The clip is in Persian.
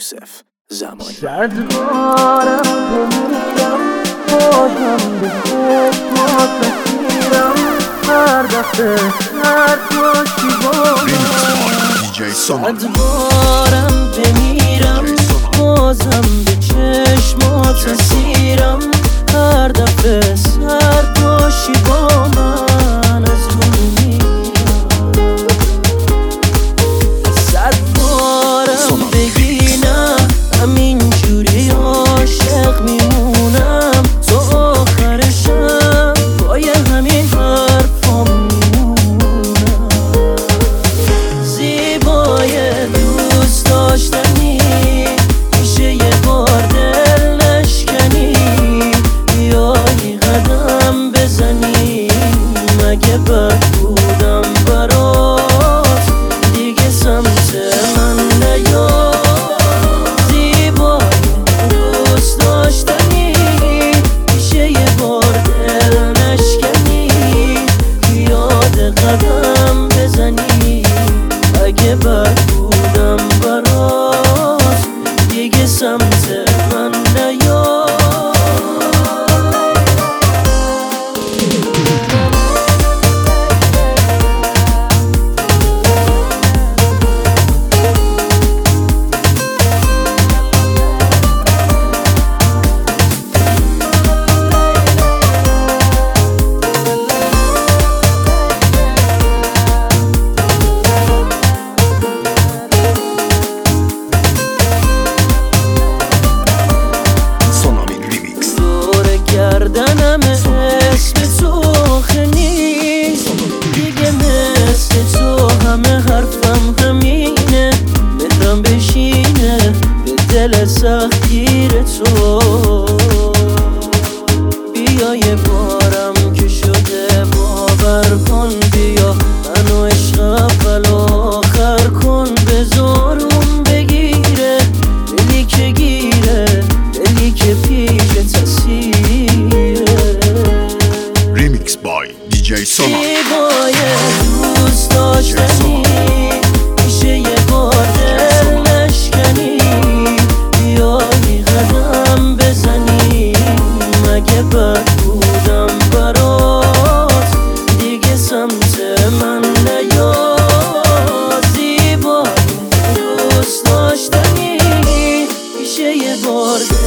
یوسف زمانی. شدوارم بمیرم بازم به چشمات بسیرم هر دفعه هر باشی با من. شدوارم بمیرم بازم به چشمات بسیرم هر دفعه سر باشی با من. از رو میرم صد بارم بگینم همینجوری عاشق میمونم تا آخرشم پای همین حرفام میمونم. زیبای دوست داشتنی میشه یه بار دل نشکنی بیایی قدم بزنی مگه بد بودم برات دیگه سمت من نیا. زیبای دوست داشتنی میشه یه بار دل نشکنی بیاد قدم بزنی اگه بد بودم برات دیگه سمت من نیا. گردنم اسم تو نیست دیگه مثل تو همه حرفم همینه مهرم بشینه به دل سختگیر تو. بیا یه بارم که شده باور کن بیا منو عشق اول آخر کن بذارم بگیره دلی که گیره دلی که پیش Remix by DJ Sona. زیبای دوست داشتنی میشه یه بار دل نشکنی بیایی قدم بزنی مگه بد بودم برات دیگه سمت من نیا. زیبای دوست داشتنی میشه یه بار